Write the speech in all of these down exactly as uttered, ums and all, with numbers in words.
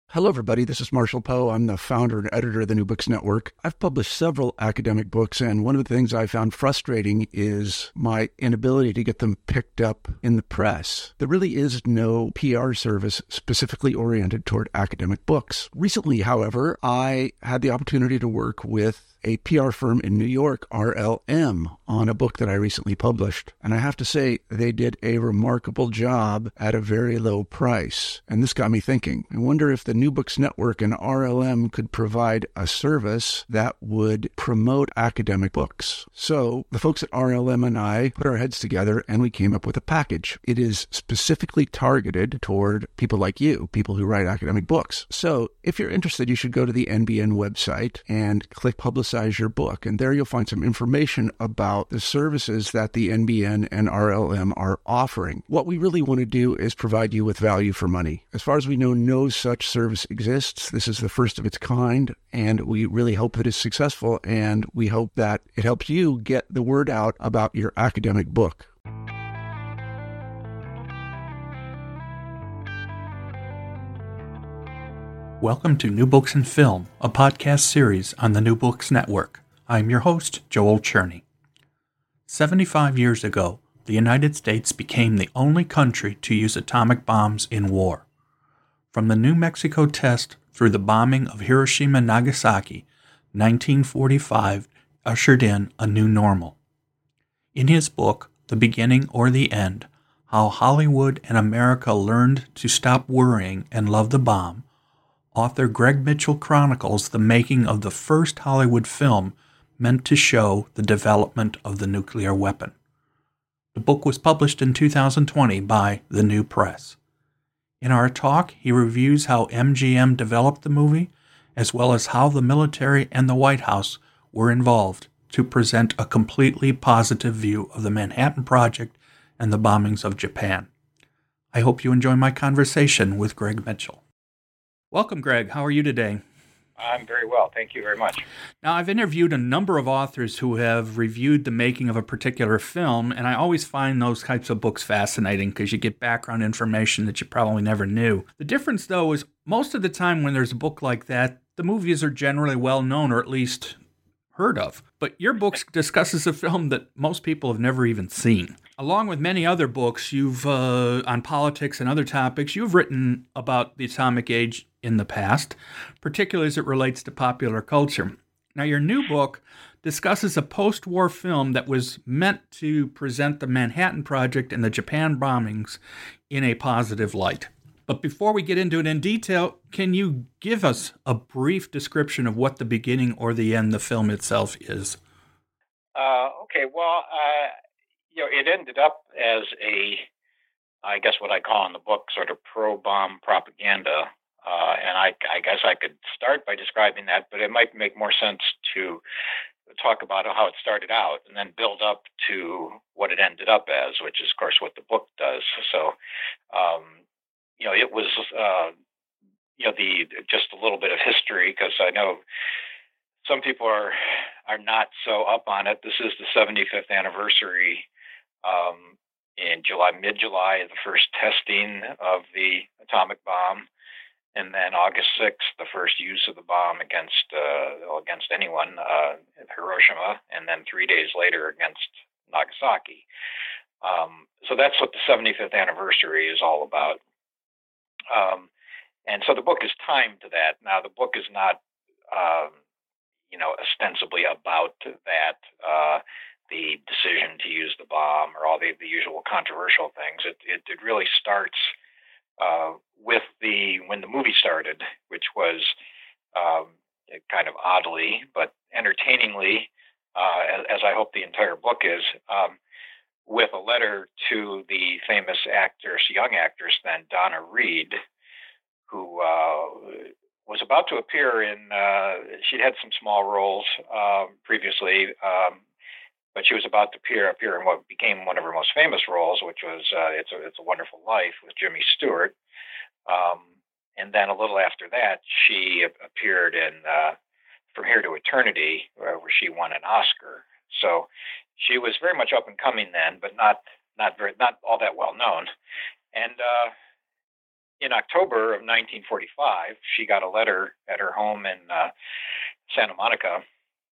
Hello, everybody. This is Marshall Poe. I'm the founder and editor of the New Books Network. I've published several academic books, and one of the things I found frustrating is my inability to get them picked up in the press. There really is no P R service specifically oriented toward academic books. Recently, however, I had the opportunity to work with a P R firm in New York, R L M, on a book that I recently published. And I have to say, they did a remarkable job at a very low price. And this got me thinking. I wonder if the New Books Network and R L M could provide a service that would promote academic books. So the folks at R L M and I put our heads together and we came up with a package. It is specifically targeted toward people like you, people who write academic books. So if you're interested, you should go to the N B N website and click Publicize your book. And there you'll find some information about the services that the N B N and R L M are offering. What we really want to do is provide you with value for money. As far as we know, no such service exists. This is the first of its kind, and we really hope that it's successful, and we hope that it helps you get the word out about your academic book. Welcome to New Books and Film, a podcast series on the New Books Network. I'm your host, Joel Cherney. seventy-five years ago, the United States became the only country to use atomic bombs in war. From the New Mexico test through the bombing of Hiroshima and Nagasaki, nineteen forty-five ushered in a new normal. In his book, The Beginning or the End, How Hollywood and America Learned to Stop Worrying and Love the Bomb, author Greg Mitchell chronicles the making of the first Hollywood film meant to show the development of the nuclear weapon. The book was published in two thousand twenty by The New Press. In our talk, he reviews how M G M developed the movie, as well as how the military and the White House were involved to present a completely positive view of the Manhattan Project and the bombings of Japan. I hope you enjoy my conversation with Greg Mitchell. Welcome, Greg. How are you today? I'm very well. Thank you very much. Now, I've interviewed a number of authors who have reviewed the making of a particular film, and I always find those types of books fascinating because you get background information that you probably never knew. The difference, though, is most of the time when there's a book like that, the movies are generally well known or at least heard of. But your book discusses a film that most people have never even seen. Along with many other books, you've uh, on politics and other topics, you've written about the atomic age in the past, particularly as it relates to popular culture. Now, your new book discusses a post-war film that was meant to present the Manhattan Project and the Japan bombings in a positive light. But before we get into it in detail, can you give us a brief description of what the beginning or the end the film itself is? Uh, okay, well, uh, you know, it ended up as a, I guess what I call in the book, sort of pro-bomb propaganda. Uh, and I, I guess I could start by describing that, but it might make more sense to talk about how it started out and then build up to what it ended up as, which is, of course, what the book does. So, um, you know, it was, uh, you know, the just a little bit of history, because I know some people are are not so up on it. This is the seventy-fifth anniversary um, in July, mid-July, the first testing of the atomic bomb. And then August sixth, the first use of the bomb against uh, against anyone, uh, Hiroshima, and then three days later against Nagasaki. Um, so that's what the seventy-fifth anniversary is all about. Um, and so the book is timed to that. Now, the book is not, um, you know, ostensibly about that, uh, the decision to use the bomb or all the, the usual controversial things. It, it, it really starts Uh, with the when the movie started, which was um, kind of oddly but entertainingly, uh, as, as I hope the entire book is, um, with a letter to the famous actress, young actress then, Donna Reed, who uh, was about to appear in. Uh, she'd had some small roles uh, previously. Um, But she was about to appear appear in what became one of her most famous roles, which was uh, "It's a It's a Wonderful Life" with Jimmy Stewart. Um, and then a little after that, she appeared in uh, "From Here to Eternity," where, where she won an Oscar. So she was very much up and coming then, but not not very not all that well known. And uh, in October of nineteen forty-five, she got a letter at her home in uh, Santa Monica.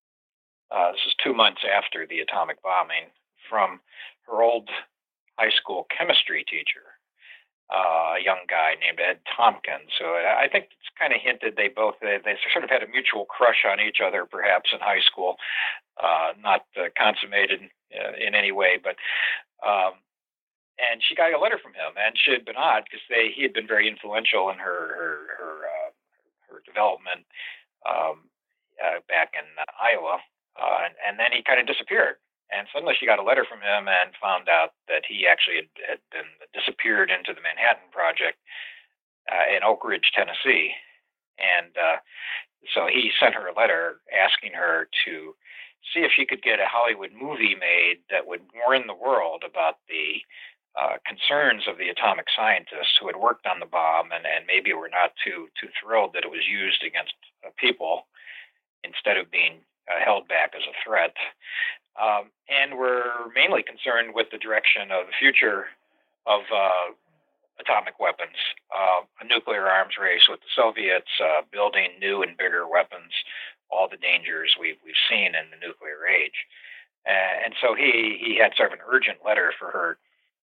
Uh, this is two months after the atomic bombing, from her old high school chemistry teacher, uh, a young guy named Ed Tompkins. So I think it's kind of hinted they both they, they sort of had a mutual crush on each other, perhaps in high school, uh, not uh, consummated uh, in any way, but. Um, And she got a letter from him, and she had been odd because they he had been very influential in her her her, uh, her development um, uh, back in uh, Iowa, uh, and, and then he kind of disappeared. And suddenly she got a letter from him and found out that he actually had, had been disappeared into the Manhattan Project uh, in Oak Ridge, Tennessee, and uh, so he sent her a letter asking her to see if she could get a Hollywood movie made that would warn the world about the Uh, concerns of the atomic scientists who had worked on the bomb and, and maybe were not too too thrilled that it was used against uh, people instead of being uh, held back as a threat. Um, and were mainly concerned with the direction of the future of uh, atomic weapons, uh, a nuclear arms race with the Soviets, uh, building new and bigger weapons, all the dangers we've, we've seen in the nuclear age. Uh, and so he, he had sort of an urgent letter for her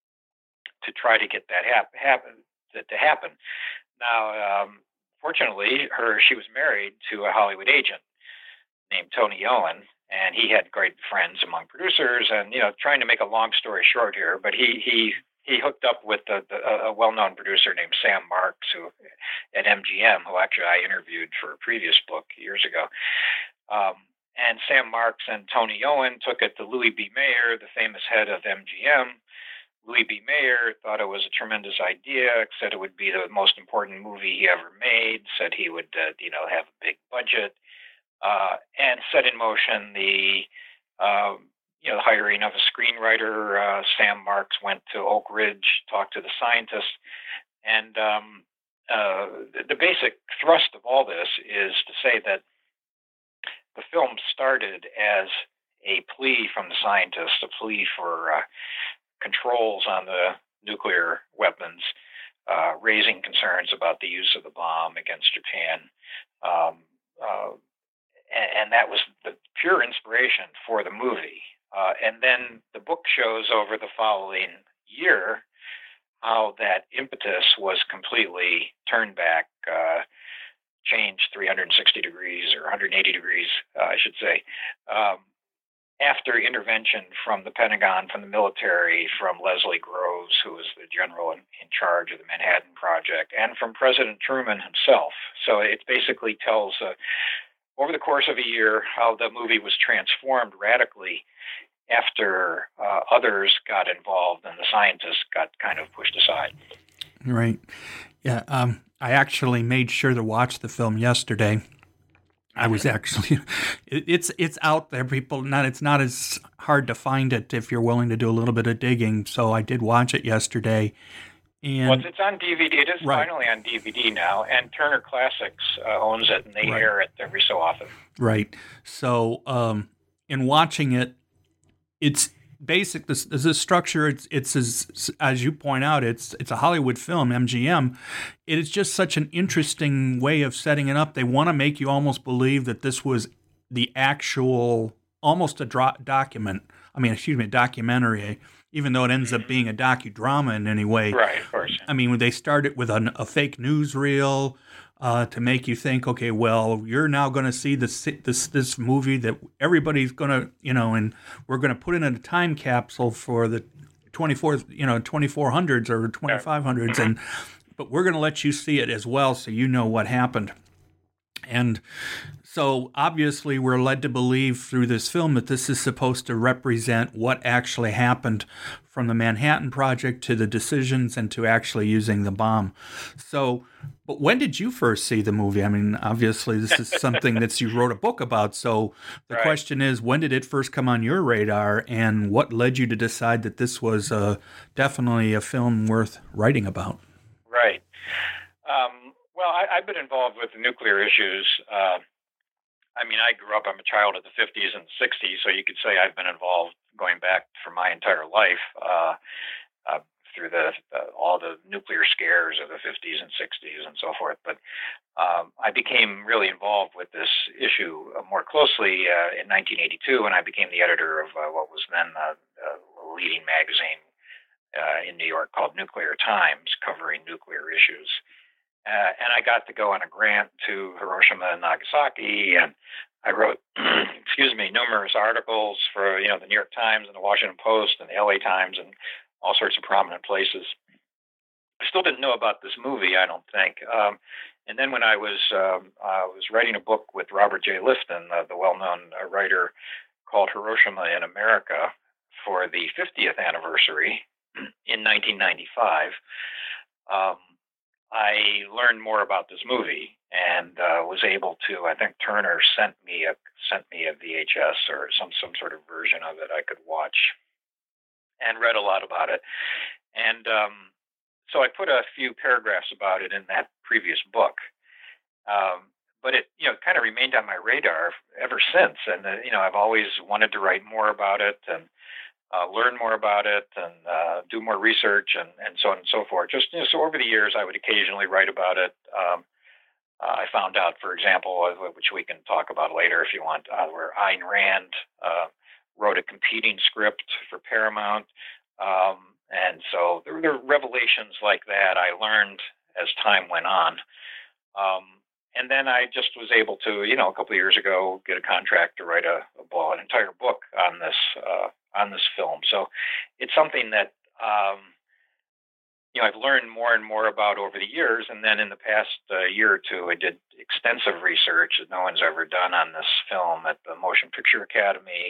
to try to get that hap- happen that to happen. Now, um, fortunately, her she was married to a Hollywood agent named Tony Owen, and he had great friends among producers. And you know, trying to make a long story short here, but he he he hooked up with the, the, a well-known producer named Sam Marks, who at M G M, who actually I interviewed for a previous book years ago. Um, and Sam Marks and Tony Owen took it to Louis B. Mayer, the famous head of M G M. Louis B. Mayer thought it was a tremendous idea, said it would be the most important movie he ever made, said he would, uh, you know, have a big budget, uh, and set in motion the, uh, you know, the hiring of a screenwriter. Uh, Sam Marks went to Oak Ridge, talked to the scientists, and um, uh, the, the basic thrust of all this is to say that the film started as a plea from the scientists, a plea for uh, controls on the nuclear weapons, uh, raising concerns about the use of the bomb against Japan. Um, uh, and, and that was the pure inspiration for the movie. Uh, and then the book shows over the following year how that impetus was completely turned back, uh, changed three hundred sixty degrees or one hundred eighty degrees, uh, I should say, um, after intervention from the Pentagon, from the military, from Leslie Groves, who was the general in, in charge of the Manhattan Project, and from President Truman himself. So it basically tells, uh, over the course of a year, how the movie was transformed radically after uh, others got involved and the scientists got kind of pushed aside. Right. Yeah. Um, I actually made sure to watch the film yesterday. I was actually, it, it's it's out there, people. Not it's not as hard to find it if you're willing to do a little bit of digging. So I did watch it yesterday, and well, it's on D V D. It is right. finally on D V D now, and Turner Classics uh, owns it, and they right. air it every so often. Right. So, um, in watching it, it's basic. This, this is structure. It's it's as as you point out. It's it's a Hollywood film, M G M. It is just such an interesting way of setting it up. They want to make you almost believe that this was the actual, almost a dro- document. I mean, excuse me, a documentary. Even though it ends up being a docudrama in any way. Right, of course. I mean, when they start it with a, a fake newsreel uh, to make you think, okay, well, you're now going to see this this this movie that everybody's going to, you know, and we're going to put it in a time capsule for the twenty-four, you know, twenty-four hundreds or twenty-five hundreds, and but we're going to let you see it as well, so you know what happened. And so obviously we're led to believe through this film that this is supposed to represent what actually happened from the Manhattan Project to the decisions and to actually using the bomb. So, but when did you first see the movie? I mean, obviously this is something that you wrote a book about. So the right. question is, when did it first come on your radar, and what led you to decide that this was uh, definitely a film worth writing about? Right. Um, well, I, I've been involved with the nuclear issues. Uh, I mean, I grew up, I'm a child of the fifties and sixties, so you could say I've been involved going back for my entire life. Uh, uh, through the, the all the nuclear scares of the fifties and sixties and so forth. But um, I became really involved with this issue more closely uh, in nineteen eighty-two when I became the editor of uh, what was then uh, a leading magazine uh, in New York called Nuclear Times, covering nuclear issues. Uh, and I got to go on a grant to Hiroshima and Nagasaki, and I wrote, excuse me, numerous articles for, you know, the New York Times and the Washington Post and the L A Times and all sorts of prominent places. I still didn't know about this movie, I don't think. Um, and then when I was um, I was writing a book with Robert J. Lifton, uh, the well-known uh, writer, called Hiroshima in America for the fiftieth anniversary in nineteen ninety-five, um, I learned more about this movie and uh, was able to. I think Turner sent me a sent me a V H S or some some sort of version of it I could watch, and read a lot about it. And um, so I put a few paragraphs about it in that previous book. Um, but it, you know, kind of remained on my radar ever since. And uh, you know, I've always wanted to write more about it and Uh, learn more about it and uh, do more research and, and so on and so forth. Just you know, so over the years, I would occasionally write about it. Um, uh, I found out, for example, uh, which we can talk about later if you want, uh, where Ayn Rand uh, wrote a competing script for Paramount. Um, and so there were revelations like that I learned as time went on. Um, And then I just was able to, you know, a couple of years ago, get a contract to write a, a an entire book on this uh, on this film. So it's something that um, you know I've learned more and more about over the years. And then in the past uh, year or two, I did extensive research that no one's ever done on this film at the Motion Picture Academy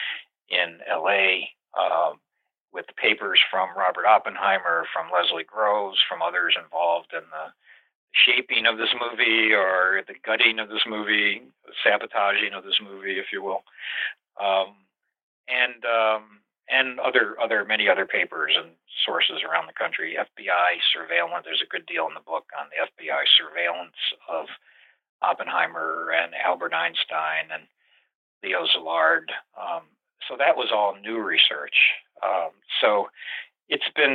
in L A um, with the papers from Robert Oppenheimer, from Leslie Groves, from others involved in the shaping of this movie or the gutting of this movie, sabotaging of this movie, if you will, um, and um, and other other many other papers and sources around the country. F B I surveillance. There's a good deal in the book on the F B I surveillance of Oppenheimer and Albert Einstein and Leo Szilard. Um, so that was all new research. Um, so it's been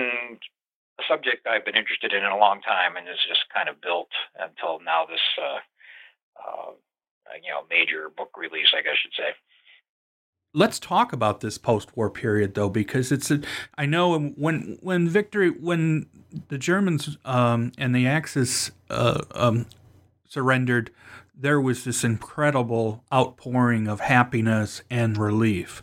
a subject I've been interested in in a long time, and it's just kind of built until now this, uh, uh, you know, major book release, I guess you'd say. Let's talk about this post-war period, though, because it's a, I know when when victory when the Germans um, and the Axis uh, um, surrendered, there was this incredible outpouring of happiness and relief.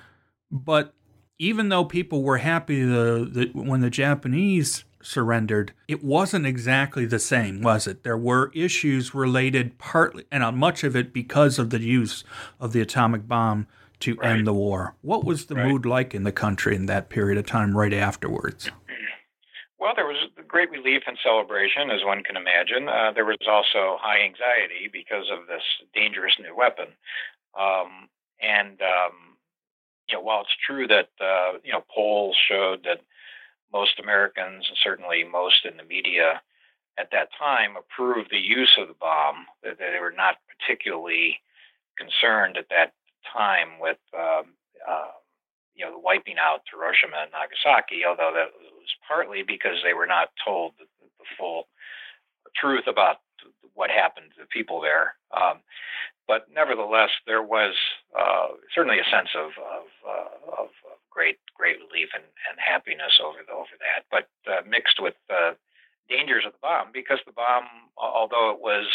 But even though people were happy the, the, when the Japanese surrendered, it wasn't exactly the same, was it? There were issues related partly, and on much of it because of the use of the atomic bomb to Right. end the war. What was the Right. mood like in the country in that period of time right afterwards? Well, there was great relief and celebration, as one can imagine. Uh, there was also high anxiety because of this dangerous new weapon. Um, and, um, you know, while it's true that, uh, you know, polls showed that most Americans, and certainly most in the media at that time, approved the use of the bomb, that they were not particularly concerned at that time with, um, uh, you know, wiping out Hiroshima and Nagasaki, although that was partly because they were not told the, the full truth about what happened to the people there. Um, but nevertheless, there was uh, certainly a sense of of, uh, of great great relief and, and happiness over the, over that, but uh, mixed with uh, dangers of the bomb, because the bomb, although it was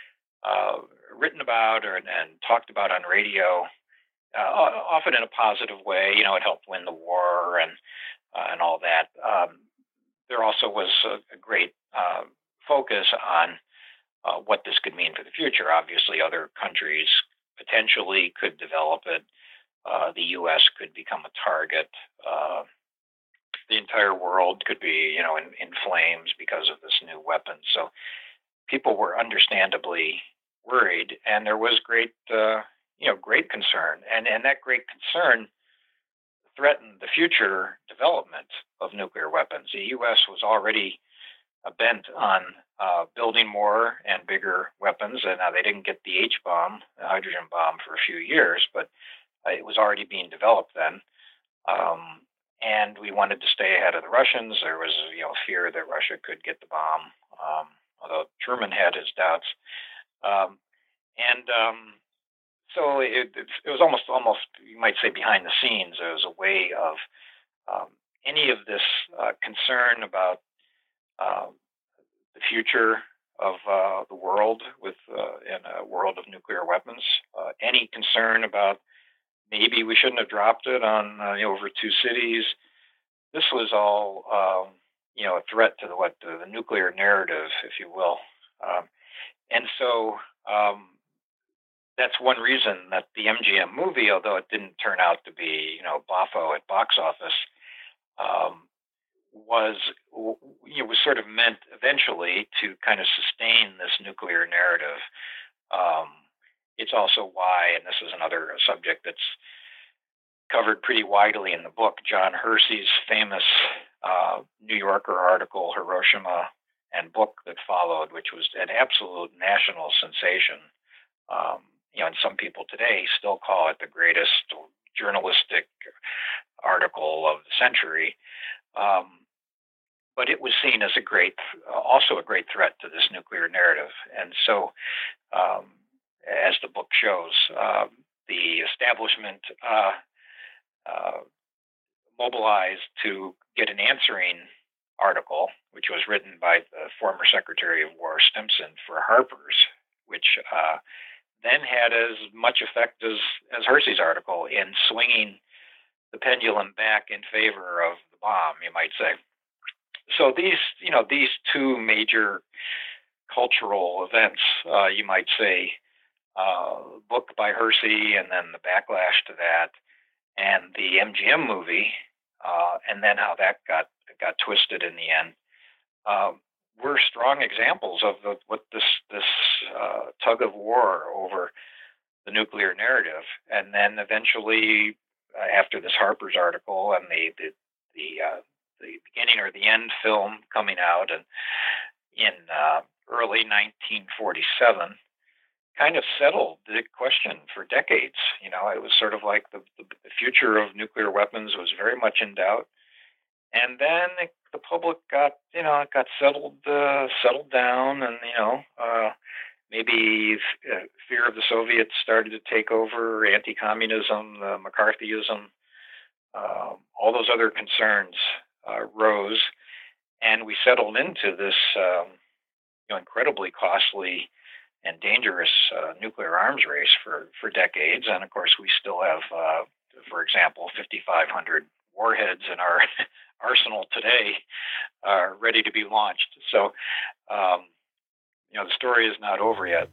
uh, written about or and talked about on radio, uh, often in a positive way, you know, it helped win the war and uh, and all that. Um, there also was a, a great uh, focus on uh, what this could mean for the future. Obviously, other countries potentially could develop it. Uh, the U S could become a target. Uh, the entire world could be, you know, in, in flames because of this new weapon. So people were understandably worried, and there was great, uh, you know, great concern. And, and that great concern threatened the future development of nuclear weapons. The U S was already uh, bent on uh, building more and bigger weapons, and now they didn't get the H-bomb, the hydrogen bomb, for a few years, but uh, it was already being developed then. Um, and we wanted to stay ahead of the Russians. There was, you know, fear that Russia could get the bomb, um, although Truman had his doubts. Um, and um, so it, it was almost, almost, you might say, behind the scenes. There was a way of um, any of this uh, concern about uh, the future of uh, the world with uh, in a world of nuclear weapons. Uh, any concern about maybe we shouldn't have dropped it on uh, you know, over two cities. This was all um, you know, a threat to the what the, the nuclear narrative, if you will. Um, and so um, that's one reason that the M G M movie, although it didn't turn out to be, you know, boffo at box office, um, was you know, was sort of meant eventually to kind of sustain this nuclear narrative. Um, it's also why, and this is another subject that's covered pretty widely in the book, John Hersey's famous uh, New Yorker article, Hiroshima, and book that followed, which was an absolute national sensation. Um, you know, and some people today still call it the greatest journalistic article of the century. Um, but it was seen as a great, uh, also a great threat to this nuclear narrative. And so, um, as the book shows, uh, the establishment uh, uh, mobilized to get an answering article, which was written by the former Secretary of War Stimson for Harper's, which uh, then had as much effect as, as Hersey's article in swinging the pendulum back in favor of the bomb, you might say. So these, you know, these two major cultural events, uh, you might say, uh, book by Hersey and then the backlash to that, and the M G M movie, uh, and then how that got got twisted in the end, uh, were strong examples of the, what this this uh, tug of war over the nuclear narrative. And then eventually, uh, after this Harper's article and the the the, uh, the beginning or the end film coming out, and in uh, early nineteen forty-seven, kind of settled the question for decades. You know, it was sort of like the, the, the future of nuclear weapons was very much in doubt. And then it, the public got, you know, it got settled, uh, settled down, and you know, uh, maybe uh, fear of the Soviets started to take over, anti-communism, uh, McCarthyism, uh, all those other concerns uh, rose, and we settled into this, um, you know, incredibly costly and dangerous uh, nuclear arms race for, for decades. And of course, we still have, uh, for example, fifty-five hundred warheads in our arsenal today, uh, ready to be launched. So, um, you know, the story is not over yet.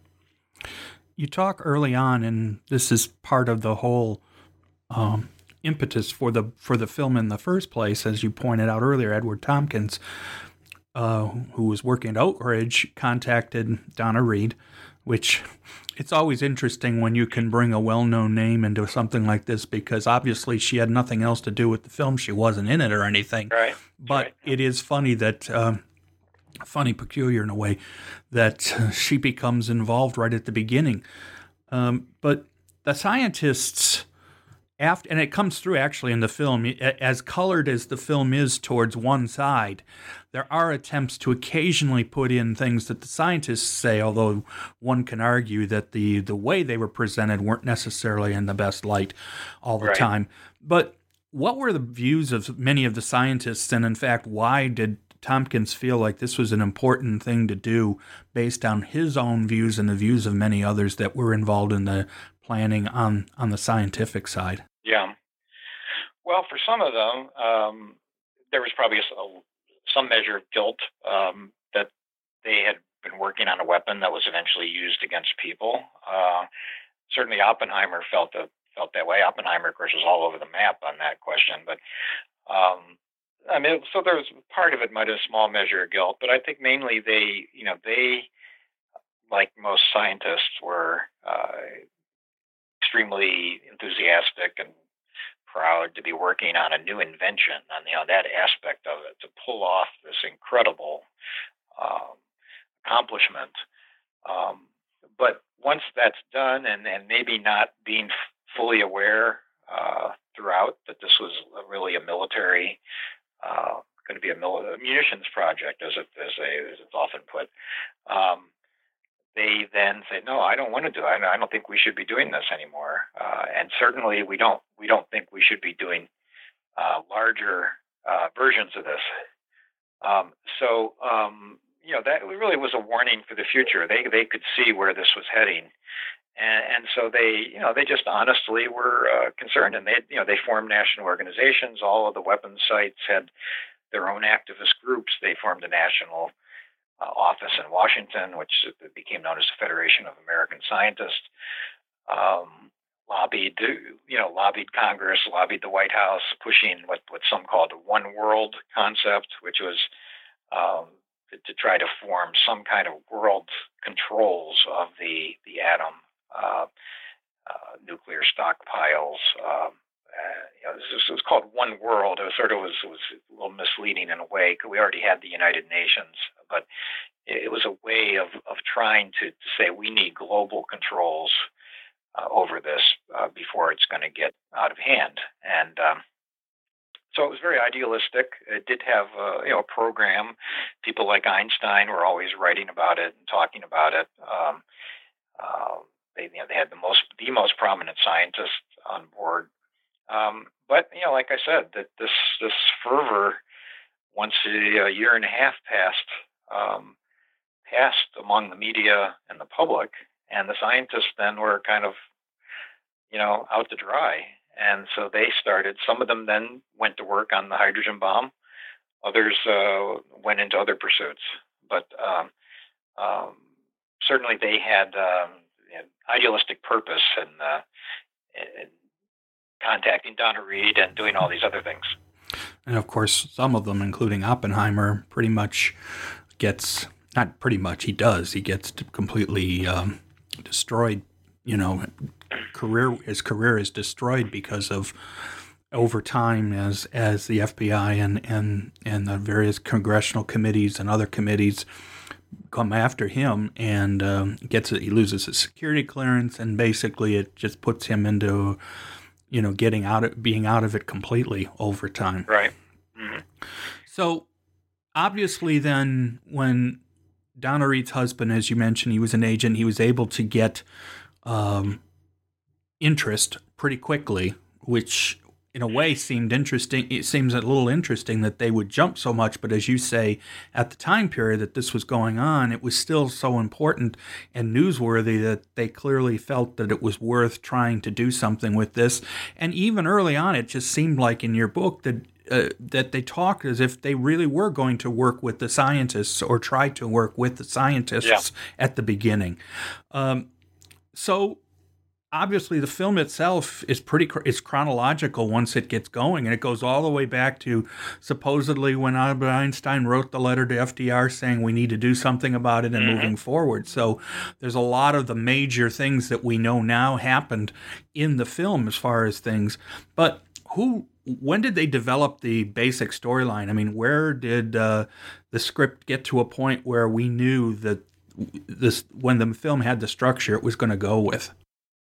You talk early on, and this is part of the whole um, impetus for the for the film in the first place, as you pointed out earlier. Edward Tompkins, uh, who was working at Oak Ridge, contacted Donna Reed, which it's always interesting when you can bring a well-known name into something like this, because obviously she had nothing else to do with the film. She wasn't in it or anything. Right. But right. It is funny that, um, funny, peculiar in a way, that uh, she becomes involved right at the beginning. Um, but the scientists, after, and it comes through actually in the film, as colored as the film is towards one side, there are attempts to occasionally put in things that the scientists say, although one can argue that the, the way they were presented weren't necessarily in the best light all the right. time. But what were the views of many of the scientists, and in fact, why did Tompkins feel like this was an important thing to do based on his own views and the views of many others that were involved in the planning on, on the scientific side? Yeah. Well, for some of them, um, there was probably a, some measure of guilt um, that they had been working on a weapon that was eventually used against people. Uh, certainly, Oppenheimer felt the, felt that way. Oppenheimer, of course, was all over the map on that question. But um, I mean, so there was part of it might have a small measure of guilt, but I think mainly they, you know, they, like most scientists, were uh, extremely enthusiastic and proud to be working on a new invention, on, you know, that aspect of it, to pull off this incredible um, accomplishment. Um, but once that's done, and, and maybe not being f- fully aware uh, throughout that this was really a military, uh, going to be a, mil- a munitions project, as it as, they, as it's often put. Um, they then say, no, I don't want to do it. I don't think we should be doing this anymore. Uh, and certainly we don't we don't think we should be doing uh, larger uh, versions of this. Um, so, um, you know, that really was a warning for the future. They they could see where this was heading. And, and so they, you know, they just honestly were uh, concerned, and they, you know, they formed national organizations. All of the weapons sites had their own activist groups. They formed a national uh, office in Washington, which became known as the Federation of American Scientists. Um, lobbied, you know, lobbied Congress, lobbied the White House, pushing what, what some called the one world concept, which was um, to, to try to form some kind of world controls of the the atom. Uh, uh, nuclear stockpiles. Um, uh, you know, this, was, it was called One World. It was sort of was, was a little misleading in a way because we already had the United Nations, but it, it was a way of, of trying to, to say we need global controls uh, over this uh, before it's going to get out of hand. And um, so it was very idealistic. It did have uh, you know a program. People like Einstein were always writing about it and talking about it. Um, uh, They, you know, they had the most the most prominent scientists on board, um, but you know, like I said, that this this fervor, once a, a year and a half passed, um, passed among the media and the public, and the scientists then were kind of, you know, out to dry, and so they started. Some of them then went to work on the hydrogen bomb. Others uh, went into other pursuits, but um, um, certainly they had. Um, idealistic purpose in, uh, in contacting Donna Reed and doing all these other things. And of course, some of them, including Oppenheimer, pretty much gets, not pretty much, he does, he gets completely um, destroyed, you know, career, his career is destroyed because of, over time, as as the F B I and, and, and the various congressional committees and other committees come after him, and um, gets it, he loses his security clearance, and basically it just puts him into, you know, getting out of being out of it completely over time. Right. Mm-hmm. So obviously, then when Donna Reed's husband, as you mentioned, he was an agent, he was able to get um, interest pretty quickly, which in a way seemed interesting. It seems a little interesting that they would jump so much, but as you say, at the time period that this was going on, it was still so important and newsworthy that they clearly felt that it was worth trying to do something with this. And even early on, it just seemed like in your book that uh, that they talked as if they really were going to work with the scientists or try to work with the scientists yeah. at the beginning. Um, so obviously, the film itself is pretty is chronological once it gets going, and it goes all the way back to supposedly when Albert Einstein wrote the letter to F D R saying we need to do something about it and mm-hmm. moving forward. So there's a lot of the major things that we know now happened in the film as far as things. But who, when did they develop the basic storyline? I mean, where did uh, the script get to a point where we knew that this, when the film had the structure it was going to go with?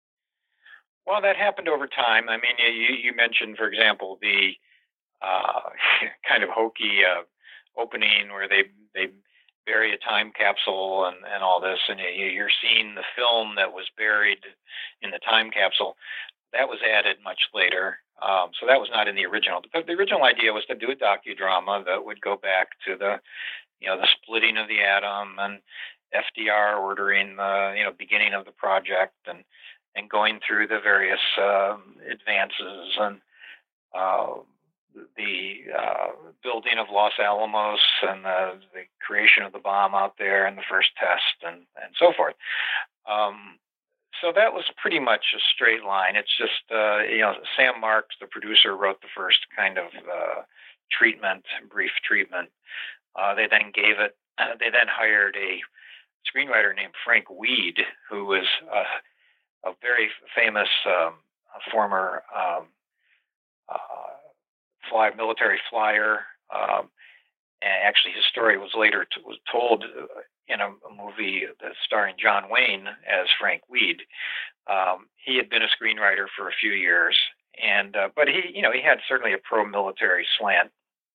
Well, that happened over time. I mean, you, you mentioned, for example, the uh, kind of hokey uh, opening where they they bury a time capsule and, and all this, and you, you're seeing the film that was buried in the time capsule. That was added much later, um, so that was not in the original. The, the original idea was to do a docudrama that would go back to the, you know, the splitting of the atom and F D R ordering the, you know, beginning of the project and. and going through the various uh, advances and uh, the uh, building of Los Alamos and the, the creation of the bomb out there and the first test and, and so forth. Um, so that was pretty much a straight line. It's just, uh, you know, Sam Marks, the producer, wrote the first kind of uh, treatment, brief treatment. Uh, they then gave it, uh, they then hired a screenwriter named Frank Weed, who was uh, a very famous um, former um, uh, fly, military flyer. Um, and actually, his story was later t- was told in a, a movie that's starring John Wayne as Frank Weed. Um, he had been a screenwriter for a few years, and uh, but he, you know, he had certainly a pro-military slant,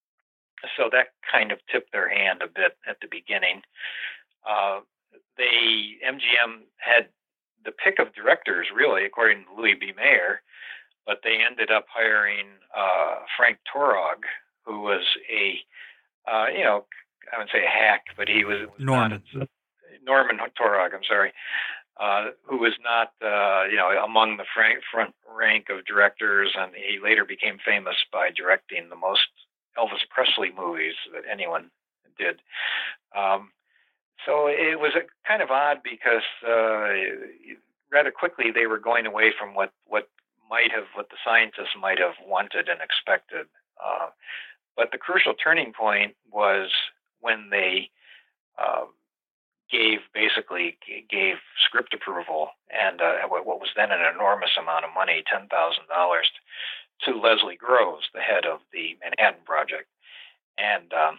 so that kind of tipped their hand a bit at the beginning. Uh, they M G M had the pick of directors, really, according to Louis B. Mayer, but they ended up hiring uh, Frank Torog, who was a, uh, you know, I wouldn't say a hack, but he was, was Norman. Not a, Norman Torog, I'm sorry, uh, who was not, uh, you know, among the frank, front rank of directors, and he later became famous by directing the most Elvis Presley movies that anyone did. Um, so it was a kind of odd because uh, rather quickly they were going away from what, what might have, what the scientists might have wanted and expected. Uh, but the crucial turning point was when they uh, gave, basically gave script approval and uh, what was then an enormous amount of money, ten thousand dollars, to Leslie Groves, the head of the Manhattan Project. And um,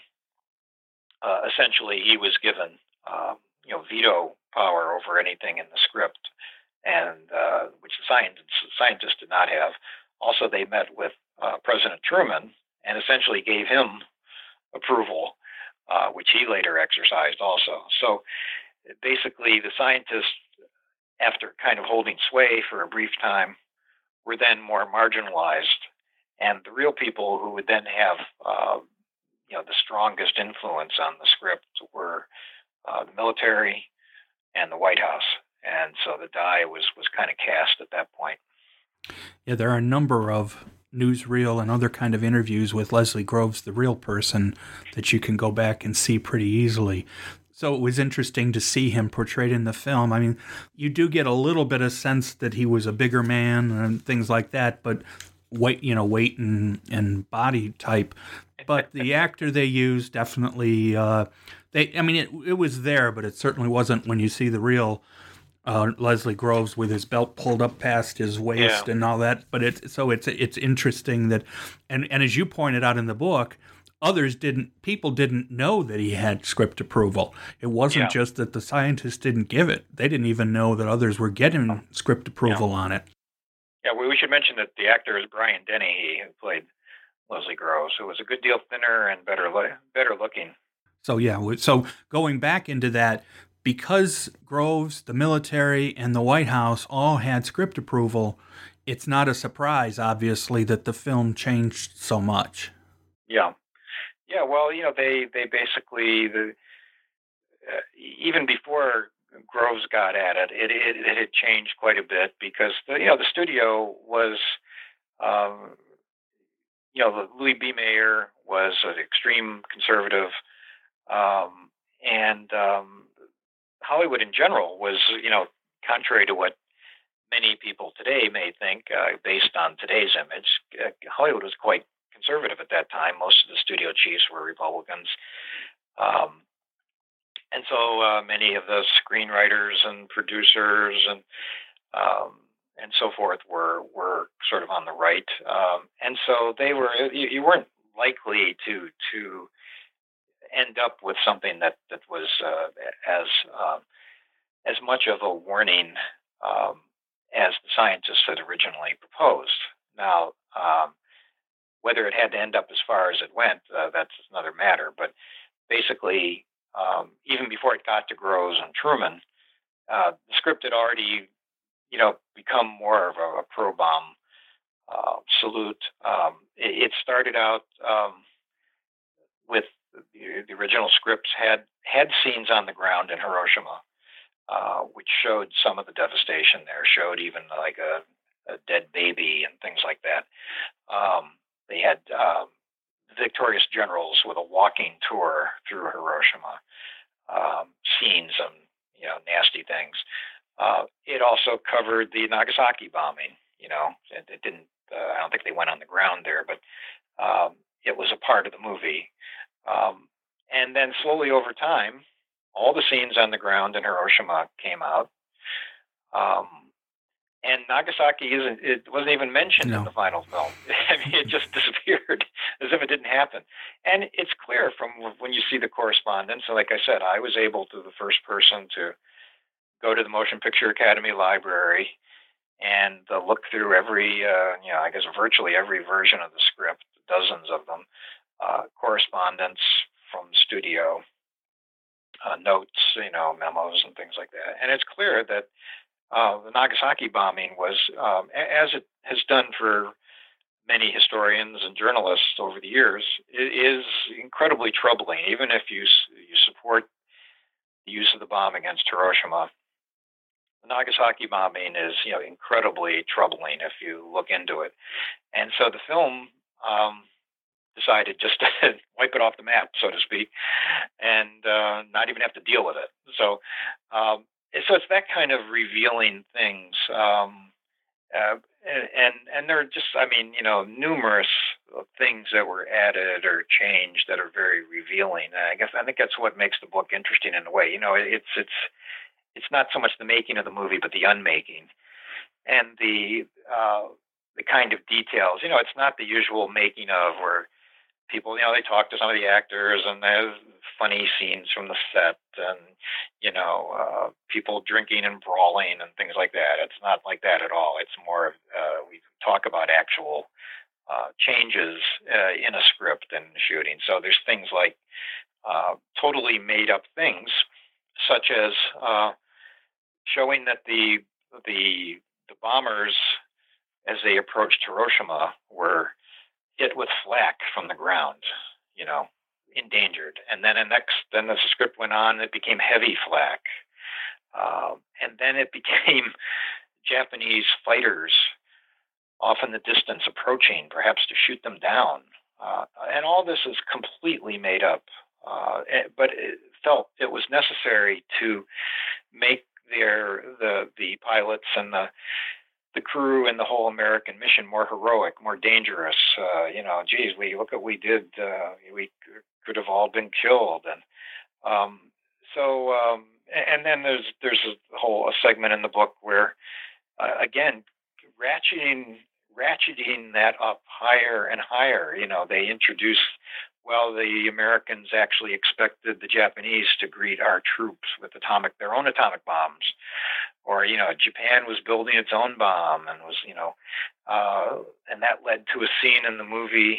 uh, essentially he was given, uh, you know, veto power over anything in the script, and uh, which the scientists, scientists did not have. Also, they met with uh, President Truman and essentially gave him approval, uh, which he later exercised also. So basically, the scientists, after kind of holding sway for a brief time, were then more marginalized, and the real people who would then have, uh, you know, the strongest influence on the script were uh, the military and the White House. And so the die was, was kind of cast at that point. Yeah, there are a number of newsreel and other kind of interviews with Leslie Groves, the real person, that you can go back and see pretty easily. So it was interesting to see him portrayed in the film. I mean, you do get a little bit of sense that he was a bigger man and things like that, but weight, you know, weight and, and body type. But the actor they used definitely, uh, they, I mean, it, it was there, but it certainly wasn't when you see the real Uh, Leslie Groves with his belt pulled up past his waist, yeah, and all that. But it's so it's it's interesting that, and, and as you pointed out in the book, others didn't, people didn't know that he had script approval. It wasn't yeah. just that the scientists didn't give it; they didn't even know that others were getting script approval yeah. on it. Yeah, well, we should mention that the actor is Brian Dennehy, who played Leslie Groves, who was a good deal thinner and better better looking. So yeah, so going back into that, because Groves, the military, and the White House all had script approval, it's not a surprise, obviously, that the film changed so much. Yeah. Yeah, well, you know, they, they basically, the, uh, even before Groves got at it, it, it, it had changed quite a bit because, the, you know, the studio was, um, you know, Louis B. Mayer was an extreme conservative, um, and, um, Hollywood in general was, you know, contrary to what many people today may think, uh, based on today's image, uh, Hollywood was quite conservative at that time. Most of the studio chiefs were Republicans. Um, and so uh, many of the screenwriters and producers and um, and so forth were were sort of on the right. Um, and so they were, you, you weren't likely to to end up with something that that was uh, as uh, as much of a warning um, as the scientists had originally proposed. Now, um, whether it had to end up as far as it went, uh, that's another matter. But basically, um, even before it got to Groves and Truman, uh, the script had already, you know, become more of a, a pro-bomb uh, salute. Um, it, it started out um, with The, the original scripts had had scenes on the ground in Hiroshima, uh, which showed some of the devastation there, showed even like a, a dead baby and things like that. Um, they had um, victorious generals with a walking tour through Hiroshima, um, scenes and, you know, nasty things. Uh, it also covered the Nagasaki bombing. You know, it, it didn't. Uh, I don't think they went on the ground there, but um, it was a part of the movie. Um, and then slowly over time, all the scenes on the ground in Hiroshima came out. Um, and Nagasaki isn't, it wasn't even mentioned no. in the final film. I mean, it just disappeared as if it didn't happen. And it's clear from when you see the correspondence. And like I said, I was able to, the first person to go to the Motion Picture Academy Library and uh, look through every, uh, you know, I guess virtually every version of the script, dozens of them, uh, correspondence from the studio, uh, notes, you know, memos and things like that. And it's clear that uh, the Nagasaki bombing was, um, as it has done for many historians and journalists over the years, it is incredibly troubling, even if you you support the use of the bomb against Hiroshima. The Nagasaki bombing is, you know, incredibly troubling if you look into it. And so the film um, decided just to wipe it off the map, so to speak, and uh, not even have to deal with it. So, um, so it's that kind of revealing things. Um, uh, and and there are just, I mean, you know, numerous things that were added or changed that are very revealing. And I guess I think that's what makes the book interesting in a way. You know, it's it's it's not so much the making of the movie, but the unmaking, and the uh, the kind of details. You know, it's not the usual making of where people, you know, they talk to some of the actors and there's funny scenes from the set and, you know, uh, people drinking and brawling and things like that. It's not like that at all. It's more, uh, we talk about actual uh, changes uh, in a script and shooting. So there's things like uh, totally made up things, such as uh, showing that the, the, the bombers, as they approached Hiroshima, were hit with flak from the ground, you know, endangered. And then the next, then as the script went on, it became heavy flak. Uh, and then it became Japanese fighters off in the distance approaching, perhaps to shoot them down. Uh, and all this is completely made up. Uh, but it felt it was necessary to make their, the, the pilots and the, the crew and the whole American mission more heroic, more dangerous. Uh, you know, geez, we look what we did. Uh, we could have all been killed. And um, so, um, and then there's there's a whole a segment in the book where, uh, again, ratcheting ratcheting that up higher and higher. You know, they introduce, well, the Americans actually expected the Japanese to greet our troops with atomic their own atomic bombs. Or, you know, Japan was building its own bomb and was, you know, uh, and that led to a scene in the movie,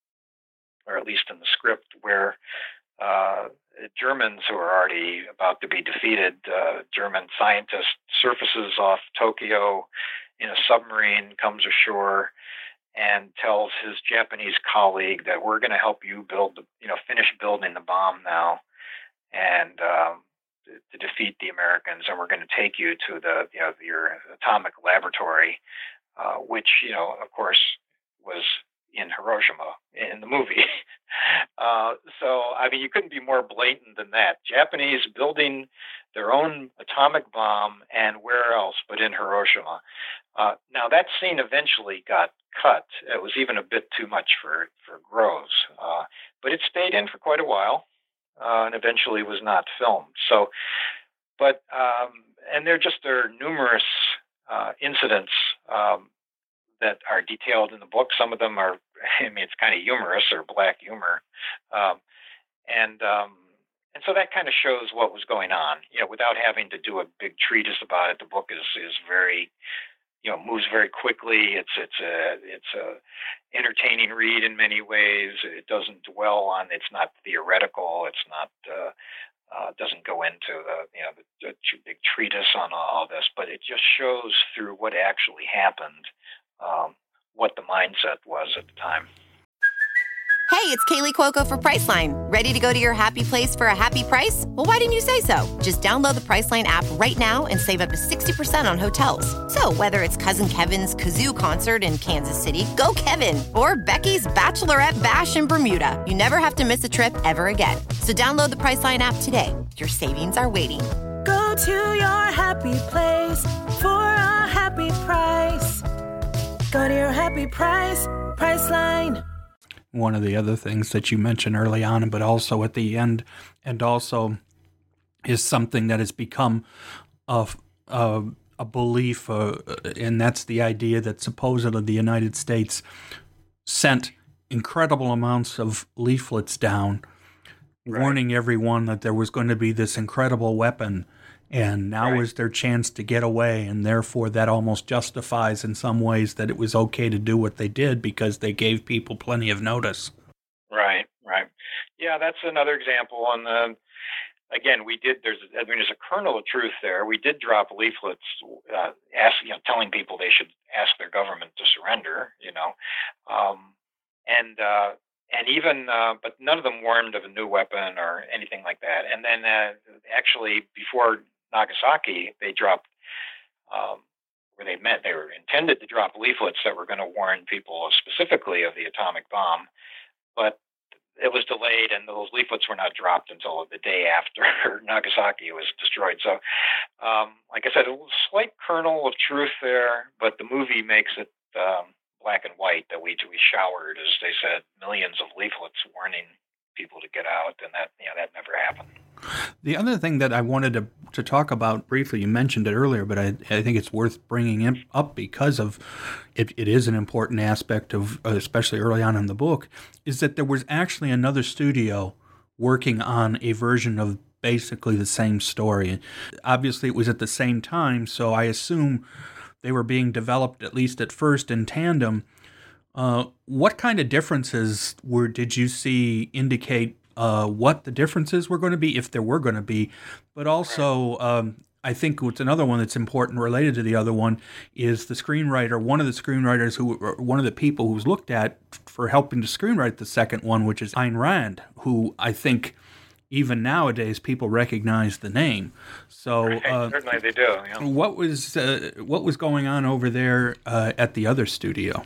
or at least in the script, where uh, Germans who are already about to be defeated, uh, German scientist surfaces off Tokyo in a submarine, comes ashore, and tells his Japanese colleague that we're going to help you build, the, you know, finish building the bomb now, and um, to defeat the Americans, and we're going to take you to the, you know, your atomic laboratory, uh, which, you know, of course, was in Hiroshima in the movie. uh, so, I mean, you couldn't be more blatant than that. Japanese building their own atomic bomb, and where else but in Hiroshima. Uh, now, that scene eventually got cut. It was even a bit too much for, for Groves, uh, but it stayed in for quite a while. Uh, and eventually was not filmed. So, but, um, and there just there are numerous uh, incidents um, that are detailed in the book. Some of them are, I mean, it's kind of humorous or black humor. Um, and, um, and so that kind of shows what was going on, you know, without having to do a big treatise about it. The book is, is very, you know, moves very quickly. It's it's a it's a entertaining read in many ways. It doesn't dwell on. It's not theoretical. It's not uh, uh, doesn't go into the you know the, the big treatise on all this. But it just shows through what actually happened, um, what the mindset was at the time. Hey, it's Kaylee Cuoco for Priceline. Ready to go to your happy place for a happy price? Well, why didn't you say so? Just download the Priceline app right now and save up to sixty percent on hotels. So whether it's Cousin Kevin's Kazoo Concert in Kansas City, go Kevin, or Becky's Bachelorette Bash in Bermuda, you never have to miss a trip ever again. So download the Priceline app today. Your savings are waiting. Go to your happy place for a happy price. Go to your happy price, Priceline. One of the other things that you mentioned early on, but also at the end, and also is something that has become a, a, a belief, uh, and that's the idea that supposedly the United States sent incredible amounts of leaflets down, right, warning everyone that there was going to be this incredible weapon And now Right. is their chance to get away, and therefore that almost justifies in some ways that it was okay to do what they did because they gave people plenty of notice. Right, right. Yeah, that's another example. And uh, again, we did. There's, I mean, there's a kernel of truth there. We did drop leaflets, uh, ask, you know, telling people they should ask their government to surrender. You know, um, and uh, and even, uh, but none of them warned of a new weapon or anything like that. And then, uh, actually, before Nagasaki, they dropped. Um, where they meant they were intended to drop leaflets that were going to warn people specifically of the atomic bomb, but it was delayed, and those leaflets were not dropped until the day after Nagasaki was destroyed. So, um, like I said, a slight kernel of truth there, but the movie makes it um, black and white that we we showered, as they said, millions of leaflets warning people to get out, and that you know that never happened. The other thing that I wanted to, to talk about briefly, you mentioned it earlier, but I, I think it's worth bringing it up because of it, it is an important aspect of, especially early on in the book, is that there was actually another studio working on a version of basically the same story. Obviously, it was at the same time, so I assume they were being developed, at least at first, in tandem. Uh, what kind of differences were did you see indicate Uh, what the differences were going to be, if there were going to be, but also um, I think what's another one that's important related to the other one is the screenwriter, one of the screenwriters who, one of the people who's looked at for helping to screenwrite the second one, which is Ayn Rand, who I think even nowadays people recognize the name. So uh, certainly they do. Yeah. What was uh, what was going on over there uh, at the other studio?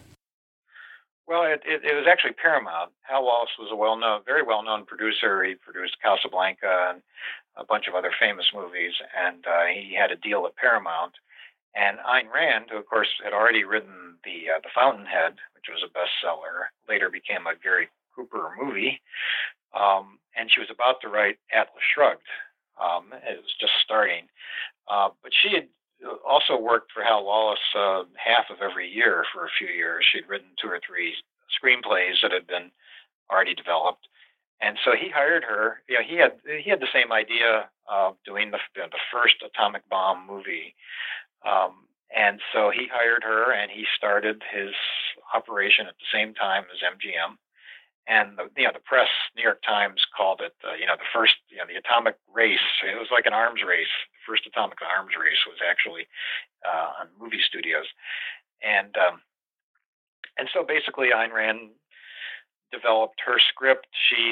Well, it, it, it was actually Paramount. Hal Wallis was a well-known, very well-known producer. He produced Casablanca and a bunch of other famous movies, and uh, he had a deal at Paramount. And Ayn Rand, who of course had already written the uh, The Fountainhead, which was a bestseller, later became a Gary Cooper movie, um, and she was about to write Atlas Shrugged. Um, it was just starting, uh, but she had also worked for Hal Wallis uh, half of every year for a few years. She'd written two or three screenplays that had been already developed, and so he hired her. You know, he had he had the same idea of doing the the first atomic bomb movie, um, and so he hired her, and he started his operation at the same time as M G M. And the, you know, the press, New York Times called it, uh, you know, the first, you know, the atomic race. It was like an arms race. The first atomic arms race was actually uh, on movie studios, and um, and so basically, Ayn Rand developed her script.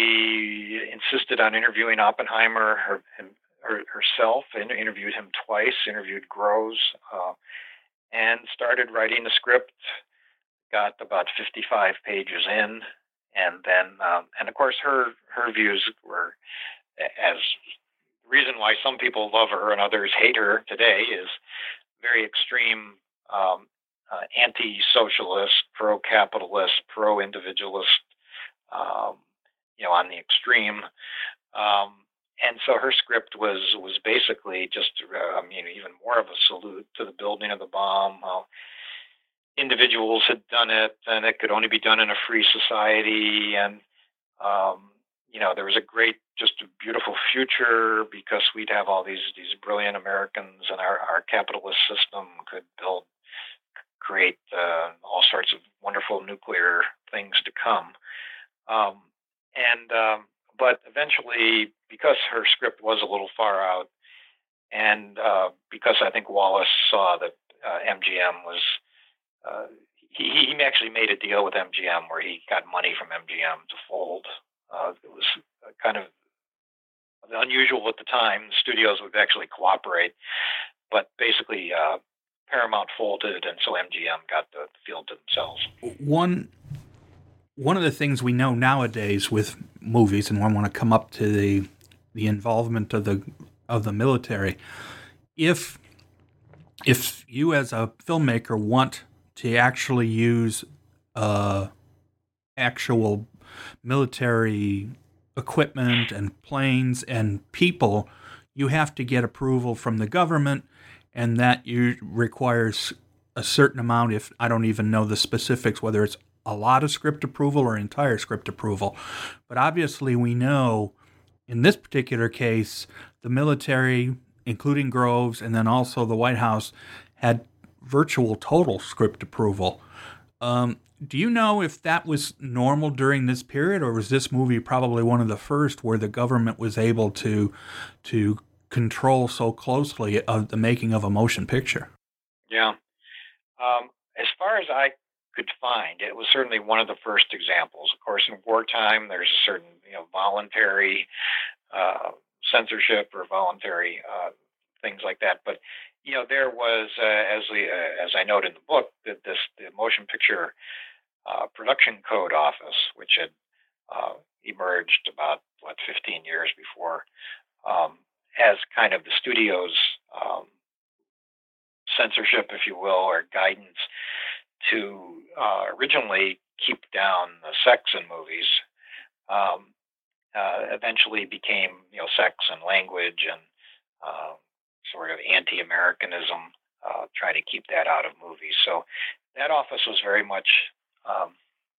She insisted on interviewing Oppenheimer her, her, herself, and interviewed him twice. Interviewed Groves, uh, and started writing the script. Got about fifty-five pages in. And then, um, and of course, her her views were, as the reason why some people love her and others hate her today is very extreme, um, uh, anti-socialist, pro-capitalist, pro-individualist, um, you know, on the extreme. Um, and so her script was was basically just, uh, I mean, even more of a salute to the building of the bomb. Uh, individuals had done it, and it could only be done in a free society. And, um, you know, there was a great, just a beautiful future because we'd have all these, these brilliant Americans, and our, our capitalist system could build, create uh, all sorts of wonderful nuclear things to come. Um, and, um, but eventually, because her script was a little far out, and uh, because I think Wallis saw that uh, M G M was, Uh, he, he actually made a deal with M G M where he got money from M G M to fold. Uh, it was kind of unusual at the time. The studios would actually cooperate, but basically uh, Paramount folded, and so M G M got the field to themselves. One one of the things we know nowadays with movies, and I want to come up to the the involvement of the of the military, if if you as a filmmaker want to actually use uh, actual military equipment and planes and people, you have to get approval from the government, and that you requires a certain amount, if I don't even know the specifics, whether it's a lot of script approval or entire script approval. But obviously we know in this particular case, the military including Groves, and then also the White House had virtual total script approval. Um, do you know if that was normal during this period, or was this movie probably one of the first where the government was able to to control so closely of the making of a motion picture? Yeah. Um, as far as I could find, it was certainly one of the first examples. Of course, in wartime, there's a certain, you know, voluntary uh, censorship or voluntary uh, things like that. But, you know, there was, uh, as we, uh, as I note in the book, that this the Motion Picture uh, Production Code Office, which had uh, emerged about, what, fifteen years before, um, as kind of the studio's um, censorship, if you will, or guidance to uh, originally keep down the sex in movies, um, uh, eventually became, you know, sex and language and uh, sort of anti-Americanism, uh, try to keep that out of movies. So that office was very much um,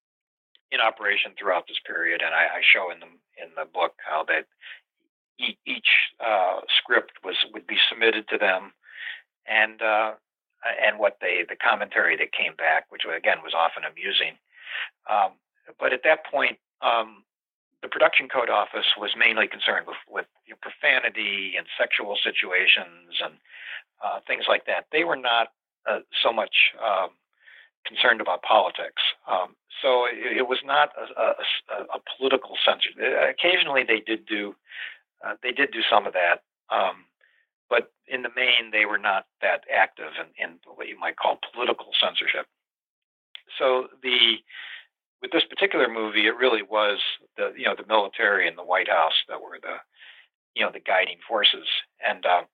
in operation throughout this period, and I, I show in the in the book how that e- each uh, script was would be submitted to them, and uh, and what they the commentary that came back, which again was often amusing. Um, but at that point, um, the Production Code Office was mainly concerned with, with you know, profanity and sexual situations and uh, things like that. They were not uh, so much um, concerned about politics. Um, so it, it was not a, a, a political censorship. Occasionally, they did do uh, they did do some of that, um, but in the main, they were not that active in, in what you might call political censorship. So the with this particular movie, it really was the you know the military and the White House that were the you know the guiding forces, and uh,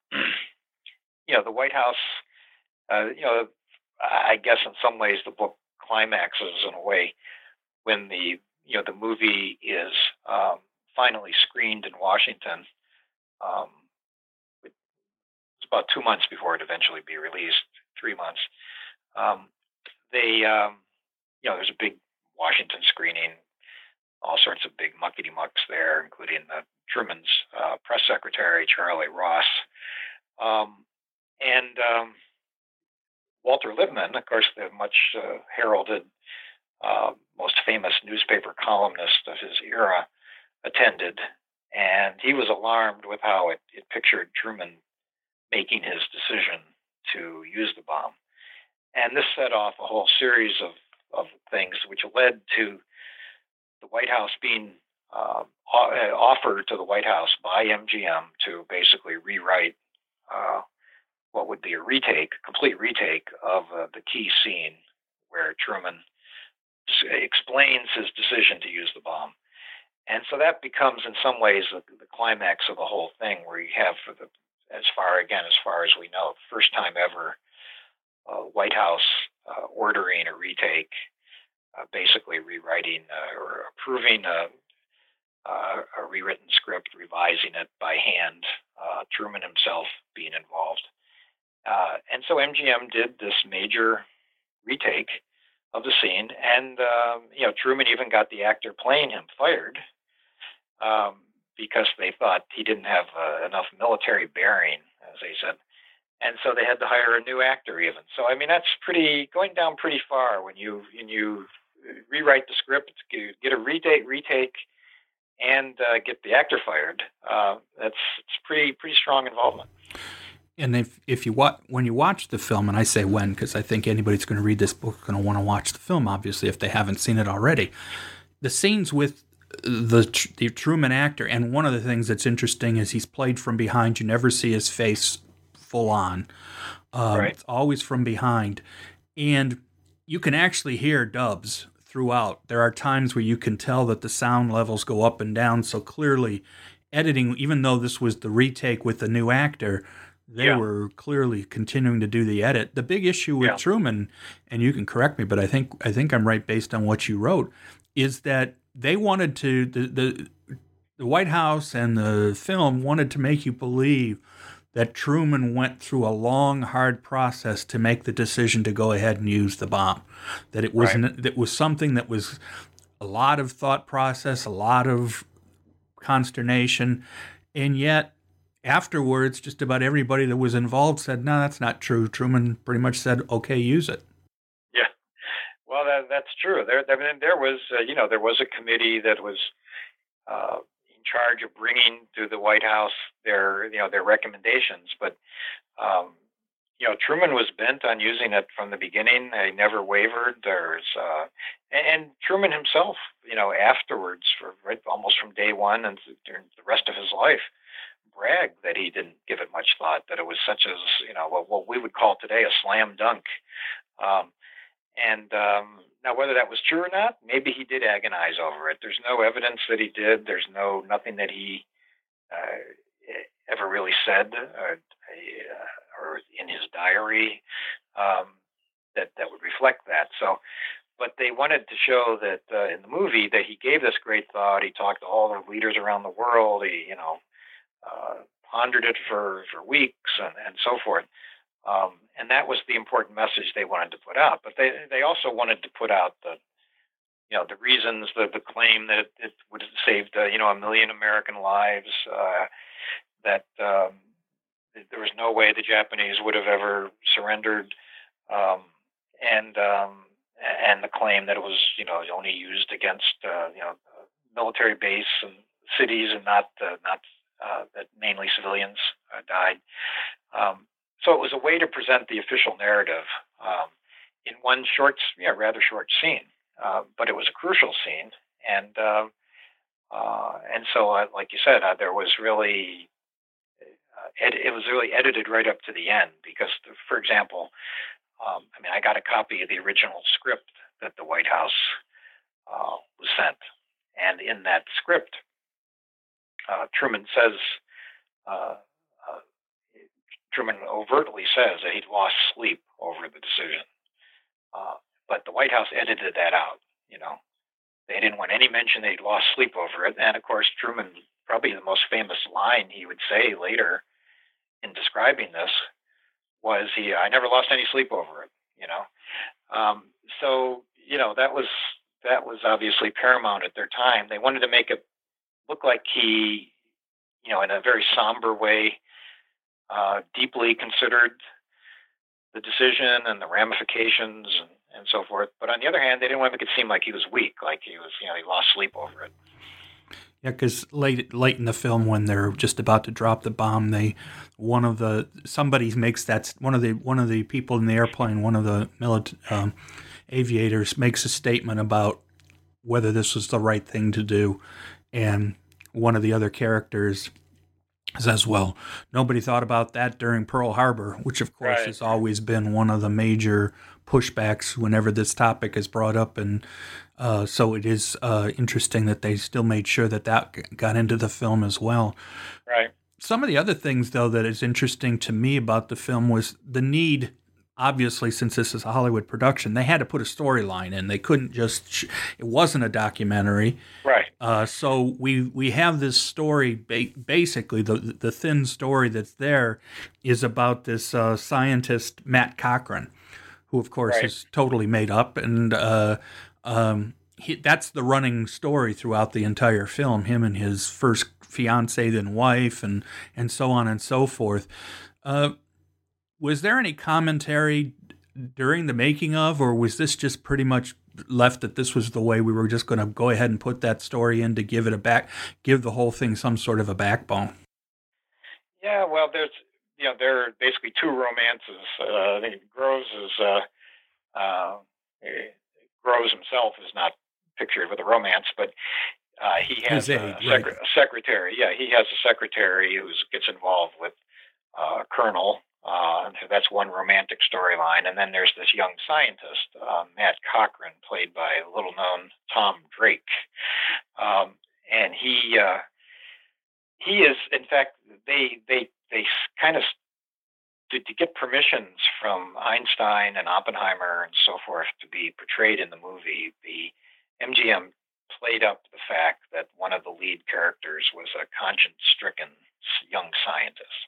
you know the White House. Uh, you know, I guess in some ways the book climaxes in a way when the you know the movie is um, finally screened in Washington. Um, it's about two months before it eventually be released. Three months. Um, they um, you know there's a big Washington screening, all sorts of big muckety mucks there, including the Truman's uh, press secretary, Charlie Ross. Um, and um, Walter Lippmann, of course, the much uh, heralded, uh, most famous newspaper columnist of his era, attended. And he was alarmed with how it, it pictured Truman making his decision to use the bomb. And this set off a whole series of of things which led to the White House being uh, offered to the White House by M G M to basically rewrite uh, what would be a retake, complete retake of uh, the key scene where Truman explains his decision to use the bomb. And so that becomes in some ways the, the climax of the whole thing, where you have, for the as far again as far as we know, first time ever uh, White House Uh, ordering a retake, uh, basically rewriting uh, or approving a, uh, a rewritten script, revising it by hand, uh, Truman himself being involved. Uh, and so M G M did this major retake of the scene, and um, you know Truman even got the actor playing him fired um, because they thought he didn't have uh, enough military bearing, as they said. And so they had to hire a new actor even. So, I mean, that's pretty going down pretty far when you when you rewrite the script, get a retake, retake, and uh, get the actor fired. Uh, that's it's pretty pretty strong involvement. And if if you watch when you watch the film, and I say when because I think anybody's going to read this book is going to want to watch the film, obviously, if they haven't seen it already. The scenes with the the Truman actor, and one of the things that's interesting is he's played from behind. You never see his face full on. Um, right. It's always from behind. And you can actually hear dubs throughout. There are times where you can tell that the sound levels go up and down. So clearly editing, even though this was the retake with the new actor, they yeah. were clearly continuing to do the edit. The big issue with yeah. Truman, and you can correct me, but I think I think I'm right based on what you wrote, is that they wanted to, the, the, the White House and the film wanted to make you believe that Truman went through a long, hard process to make the decision to go ahead and use the bomb. That it was right. that was something that was a lot of thought process, a lot of consternation, and yet afterwards, just about everybody that was involved said, no, that's not true. Truman pretty much said, okay, use it. Yeah. Well, that, that's true. There, I mean, there was, uh, you know, there was a committee that was uh, in charge of bringing to the White House their, you know, their recommendations. But, um, you know, Truman was bent on using it from the beginning. He never wavered. There's, uh, and, and Truman himself, you know, afterwards, for right, almost from day one and during the rest of his life, bragged that he didn't give it much thought, that it was such as, you know, what, what we would call today a slam dunk. Um, and um, now, whether that was true or not, maybe he did agonize over it. There's no evidence that he did. There's no nothing that he uh, ever really said or, uh, or in his diary um, that that would reflect that. So, but they wanted to show that uh, in the movie that he gave this great thought. He talked to all the leaders around the world. He, you know, uh, pondered it for, for weeks and, and so forth. Um, and that was the important message they wanted to put out. But they they also wanted to put out the, you know, the reasons, the the claim that it, it would have saved, uh, you know, a million American lives, uh, that um, there was no way the Japanese would have ever surrendered, um, and um, and the claim that it was, you know, only used against, uh, you know, military base and cities and not uh, not uh, that mainly civilians uh, died. Um, So it was a way to present the official narrative um, in one short, yeah, rather short scene, uh, but it was a crucial scene, and uh, uh, and so, uh, like you said, uh, there was really, uh, ed- it was really edited right up to the end because, for example, um, I mean, I got a copy of the original script that the White House uh, was sent, and in that script, uh, Truman says. Uh, Truman overtly says that he'd lost sleep over the decision. Uh, but the White House edited that out, you know. They didn't want any mention that he'd lost sleep over it. And, of course, Truman, probably the most famous line he would say later in describing this was, he, I never lost any sleep over it, you know. Um, so, you know, that was that was obviously paramount at their time. They wanted to make it look like he, you know, in a very somber way, Uh, deeply considered the decision and the ramifications and, and so forth. But on the other hand, they didn't want to make it seem like he was weak, like he was, you know, he lost sleep over it. Yeah, because late late in the film, when they're just about to drop the bomb, they one of the somebody makes that one of the one of the people in the airplane, one of the military um, aviators makes a statement about whether this was the right thing to do, and one of the other characters says, well, nobody thought about that during Pearl Harbor, which, of course, right. has always been one of the major pushbacks whenever this topic is brought up. And uh, so it is uh, interesting that they still made sure that that got into the film as well. Right. Some of the other things, though, that is interesting to me about the film was the need. Obviously, since this is a Hollywood production, they had to put a storyline in. They couldn't just, sh- it wasn't a documentary. Right. Uh, so we we have this story, ba- basically, the the thin story that's there is about this uh, scientist, Matt Cochran, who, of course, right. is totally made up. And uh, um, he, that's the running story throughout the entire film, him and his first fiancée, then wife, and, and so on and so forth. Uh, Was there any commentary during the making of, or was this just pretty much left that this was the way we were just going to go ahead and put that story in to give it a back, give the whole thing some sort of a backbone? Yeah, well, there's, you know, there are basically two romances. Uh, I think Groves is, uh, uh, Groves himself is not pictured with a romance, but uh, he has aide, a, sec- right. a secretary. Yeah, he has a secretary who gets involved with uh, a colonel. Uh, that's one romantic storyline. And then there's this young scientist, uh, Matt Cochran, played by little-known Tom Drake. Um, and he uh, he is, in fact, they they they kind of, to, to get permissions from Einstein and Oppenheimer and so forth to be portrayed in the movie, the M G M played up the fact that one of the lead characters was a conscience-stricken young scientist.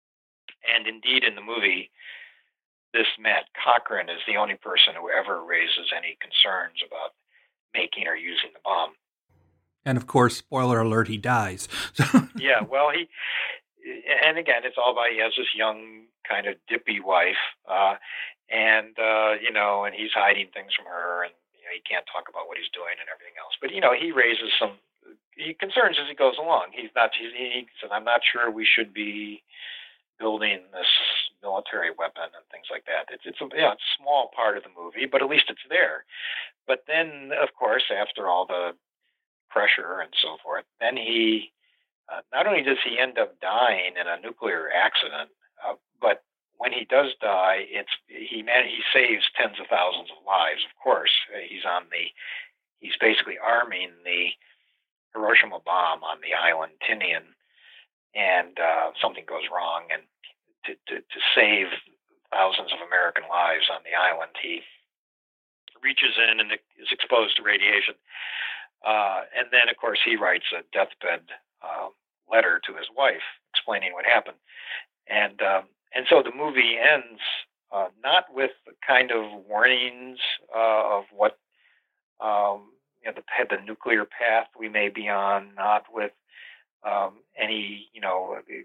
And indeed, in the movie, this Matt Cochran is the only person who ever raises any concerns about making or using the bomb. And of course, spoiler alert, he dies. Yeah, well, he and again, it's all about he has this young kind of dippy wife, uh, and uh, you know, and he's hiding things from her, and you know, he can't talk about what he's doing and everything else. But you know, he raises some he concerns as he goes along. He's not. He, he said, "I'm not sure we should be building this military weapon and things like that." It's it's a, yeah, it's a small part of the movie, but at least it's there. But then, of course, after all the pressure and so forth, then he uh, not only does he end up dying in a nuclear accident, uh, but when he does die, it's he man he saves tens of thousands of lives. Of course, he's on the he's basically arming the Hiroshima bomb on the island Tinian, and uh, something goes wrong, and to, to to save thousands of American lives on the island, he reaches in and is exposed to radiation. Uh, and then, of course, he writes a deathbed uh, letter to his wife explaining what happened. And um, and so the movie ends uh, not with the kind of warnings uh, of what um, you know, the, the nuclear path we may be on, not with um, any, you know, it,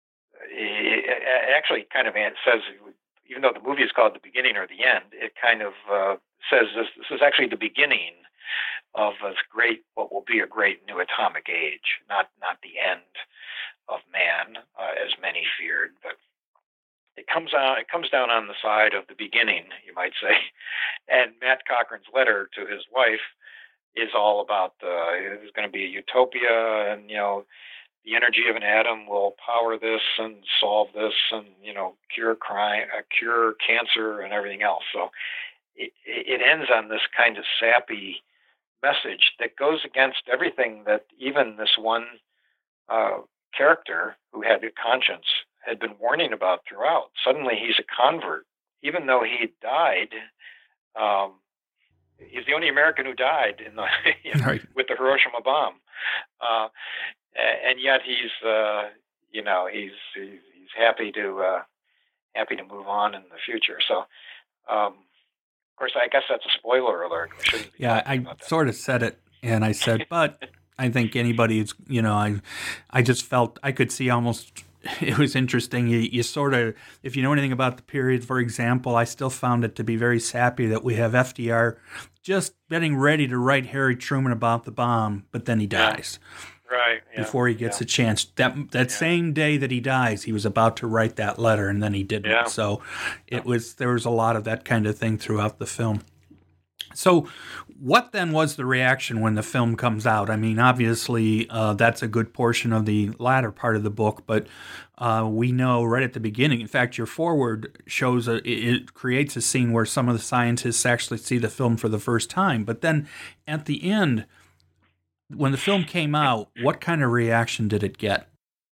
it actually kind of says, even though the movie is called The Beginning or The End, it kind of uh, says this, this is actually the beginning of this great, what will be a great new atomic age, not not the end of man, uh, as many feared, but it comes out, it comes down on the side of the beginning, you might say. And Matt Cochran's letter to his wife is all about uh, there's going to be a utopia, and you know, the energy of an atom will power this and solve this, and you know, cure crime, uh, cure cancer, and everything else. So it, it ends on this kind of sappy message that goes against everything that even this one uh, character who had a conscience had been warning about throughout. Suddenly he's a convert, even though he died. Um, he's the only American who died in the, you know, right. with the Hiroshima bomb, uh, and yet he's, uh, you know, he's he's, he's happy to uh, happy to move on in the future. So. Um, Of course, I guess that's a spoiler alert. We shouldn't be yeah, I sort of said it, and I said, but I think anybody is, you know, I, I just felt I could see almost. It was interesting. You, you sort of, if you know anything about the period, for example, I still found it to be very sappy that we have F D R just getting ready to write Harry Truman about the bomb, but then he dies. Yeah. Right. Yeah. Before he gets yeah. a chance. That that yeah. same day that he dies, he was about to write that letter, and then he didn't. Yeah. So it was there was a lot of that kind of thing throughout the film. So what then was the reaction when the film comes out? I mean, obviously, uh, that's a good portion of the latter part of the book, but uh, we know right at the beginning, in fact, your foreword shows, a, it creates a scene where some of the scientists actually see the film for the first time. But then at the end, when the film came out, what kind of reaction did it get?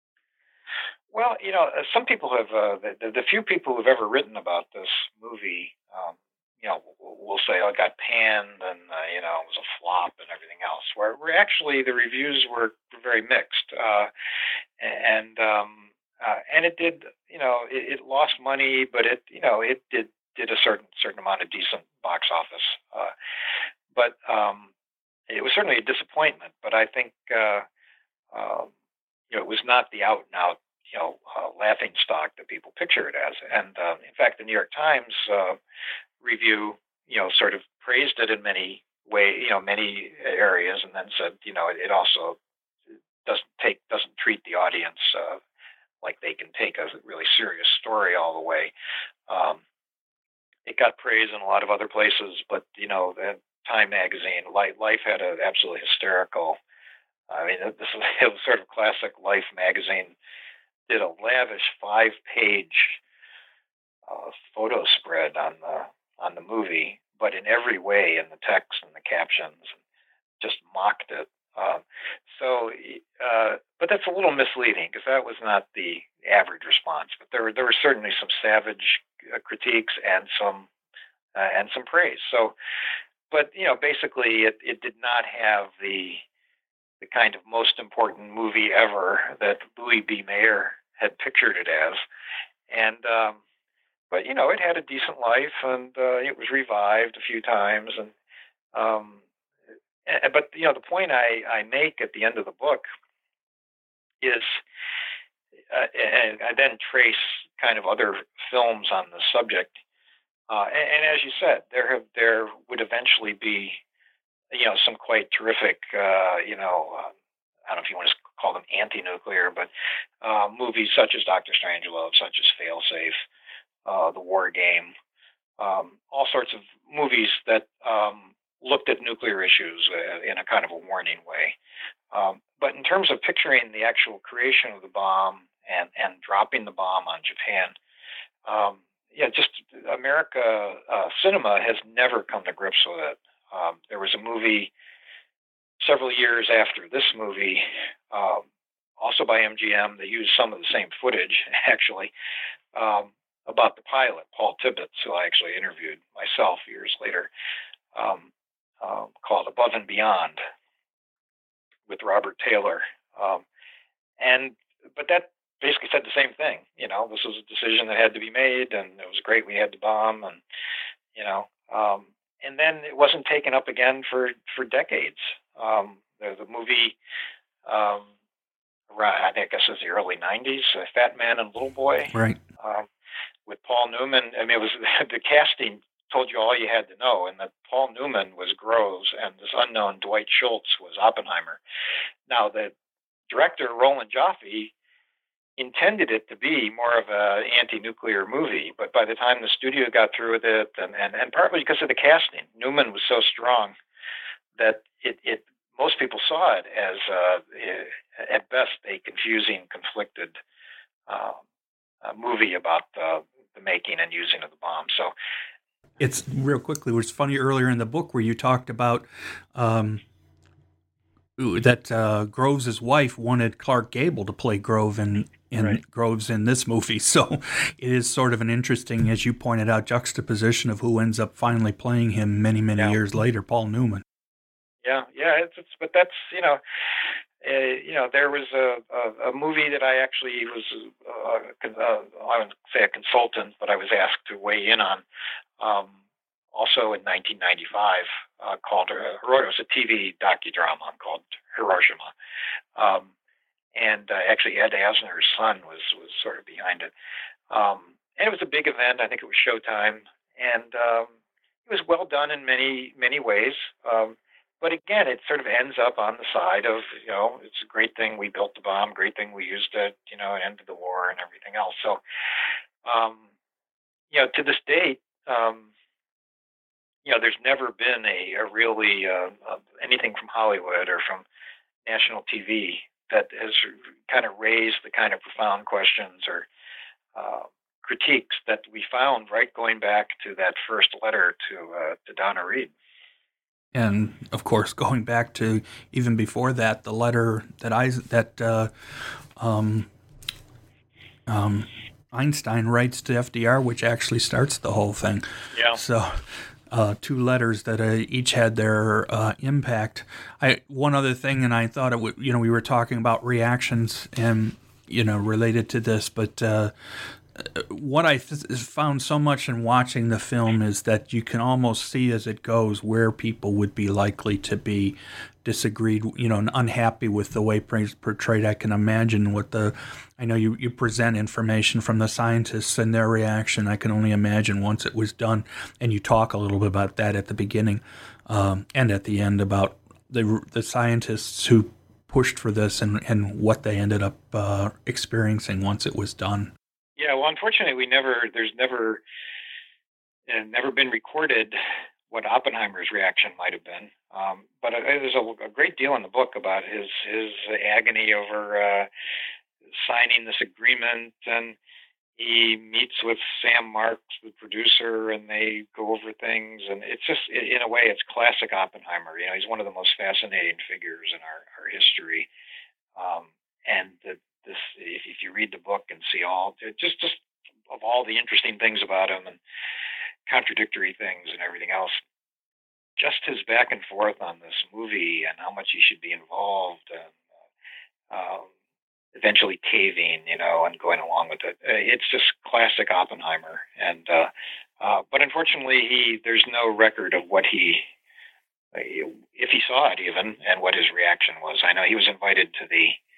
Well, you know, some people have, uh, the, the few people who've ever written about this movie, um, you know, will say, oh, it got panned and, uh, you know, it was a flop and everything else, where, where actually the reviews were very mixed. Uh, and um, uh, and it did, you know, it, it lost money, but it, you know, it did did a certain certain amount of decent box office. Uh, but um, it was certainly a disappointment, but I think, uh, uh, you know, it was not the out and out, you know, uh, laughing stock that people picture it as. And uh, in fact, the New York Times uh, review, you know, sort of praised it in many ways, you know, many areas, and then said, you know, it, it also doesn't take, doesn't treat the audience uh, like they can take a really serious story all the way. Um, it got praise in a lot of other places, but you know, the Time magazine, Life had an absolutely hysterical. I mean, this was, it was sort of classic. Life magazine did a lavish five-page uh, photo spread on the on the movie, but in every way, in the text and the captions, just mocked it. Um, so, uh, but that's a little misleading because that was not the average response. But there were there were certainly some savage uh, critiques and some uh, and some praise. So. But, you know, basically it, it did not have the the kind of most important movie ever that Louis B. Mayer had pictured it as. And, um, but, you know, it had a decent life, and uh, it was revived a few times. And, um, and but, you know, the point I, I make at the end of the book is uh, and I then trace kind of other films on the subject. Uh, and, and as you said, there have there would eventually be, you know, some quite terrific, uh, you know, uh, I don't know if you want to call them anti-nuclear, but uh, movies such as Doctor Strangelove, such as Failsafe, uh, The War Game, um, all sorts of movies that um, looked at nuclear issues uh, in a kind of a warning way. Um, but in terms of picturing the actual creation of the bomb and, and dropping the bomb on Japan, um, yeah, just America uh, cinema has never come to grips with it. Um, there was a movie several years after this movie, um, also by M G M. They used some of the same footage, actually, um, about the pilot, Paul Tibbets, who I actually interviewed myself years later, um, uh, called Above and Beyond, with Robert Taylor. Um, and but that basically said the same thing. You know, this was a decision that had to be made, and it was great we had the bomb, and, you know, um, and then it wasn't taken up again for, for decades. Um, the, the movie, um, around, I think I guess it was the early nineties, uh, Fat Man and Little Boy. Right. Um, with Paul Newman. I mean, it was the casting told you all you had to know, and that Paul Newman was Groves, and this unknown Dwight Schultz was Oppenheimer. Now, the director, Roland Joffe, intended it to be more of an anti-nuclear movie, but by the time the studio got through with it, and, and, and partly because of the casting, Newman was so strong that it, it most people saw it as, uh, at best, a confusing, conflicted uh, uh, movie about uh, the making and using of the bomb. So, it's real quickly. It was funny earlier in the book where you talked about um, that uh, Groves' wife wanted Clark Gable to play Grove in, in right. Groves in this movie. So it is sort of an interesting, as you pointed out, juxtaposition of who ends up finally playing him many, many yeah. years later, Paul Newman. Yeah, yeah, it's, it's but that's, you know, uh, you know, there was a, a, a movie that I actually was, uh, uh, I wouldn't say a consultant, but I was asked to weigh in on, um, also in nineteen ninety-five, uh, called, uh, it was a T V docudrama called Hiroshima. Um, and uh, actually Ed Asner's son was, was sort of behind it. Um, and it was a big event. I think it was Showtime. And um, it was well done in many, many ways. Um, But again, it sort of ends up on the side of, you know, it's a great thing we built the bomb, great thing we used it, you know, it ended the war and everything else. So, um, you know, to this date, um, you know, there's never been a, a really uh, uh, anything from Hollywood or from national T V that has kind of raised the kind of profound questions or uh, critiques that we found, right, going back to that first letter to uh, to Donna Reed. And of course, going back to even before that, the letter that I that uh, um, um, Einstein writes to F D R, which actually starts the whole thing. Yeah. So, uh, two letters that uh, each had their uh, impact. I one other thing, and I thought it would. You know, we were talking about reactions and you know related to this, but. Uh, What I found so much in watching the film is that you can almost see as it goes where people would be likely to be disagreed, you know, and unhappy with the way portrayed. I can imagine what the, I know you, you present information from the scientists and their reaction. I can only imagine once it was done. And you talk a little bit about that at the beginning um, and at the end about the the scientists who pushed for this and, and what they ended up uh, experiencing once it was done. Yeah, well, unfortunately, we never. There's never, uh, never been recorded what Oppenheimer's reaction might have been. Um, but uh, there's a, a great deal in the book about his his agony over uh, signing this agreement, and he meets with Sam Marks, the producer, and they go over things. And it's just, in a way, it's classic Oppenheimer. You know, he's one of the most fascinating figures in our our history, um, and the. This, if, if you read the book and see all, just just of all the interesting things about him and contradictory things and everything else, just his back and forth on this movie and how much he should be involved and uh, um, eventually caving, you know, and going along with it. It's just classic Oppenheimer. And uh, uh, but unfortunately, he there's no record of what he, if he saw it even, and what his reaction was. I know he was invited to the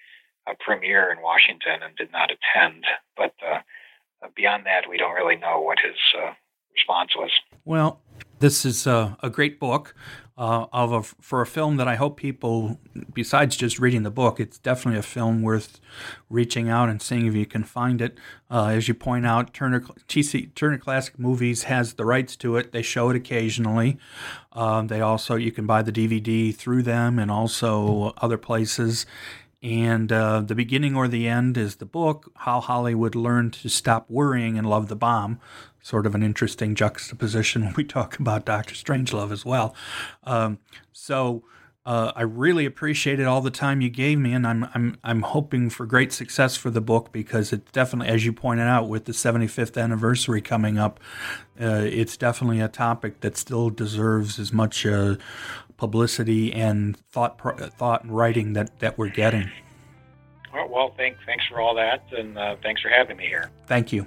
a premiere in Washington and did not attend. But uh, beyond that, we don't really know what his uh, response was. Well, this is a, a great book uh, of a, for a film that I hope people, besides just reading the book, it's definitely a film worth reaching out and seeing if you can find it. Uh, as you point out, Turner T C, Turner Classic Movies has the rights to it. They show it occasionally. Uh, they also, you can buy the D V D through them and also other places. And uh, The Beginning or the End is the book, How Hollywood Learned to Stop Worrying and Love the Bomb. Sort of an interesting juxtaposition when we talk about Doctor Strangelove as well. Um, so uh, I really appreciated all the time you gave me, and I'm I'm I'm hoping for great success for the book, because it's definitely, as you pointed out, with the seventy-fifth anniversary coming up, uh, it's definitely a topic that still deserves as much uh, publicity and thought thought and writing that, that we're getting. Well, well thank, thanks for all that, and uh, thanks for having me here. Thank you.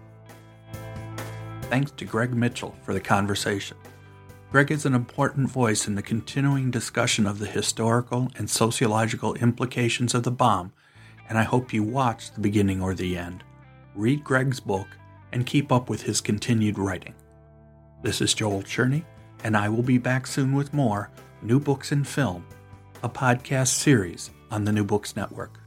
Thanks to Greg Mitchell for the conversation. Greg is an important voice in the continuing discussion of the historical and sociological implications of the bomb, and I hope you watch The Beginning or the End, read Greg's book, and keep up with his continued writing. This is Joel Cherney, and I will be back soon with more New Books in Film, a podcast series on the New Books Network.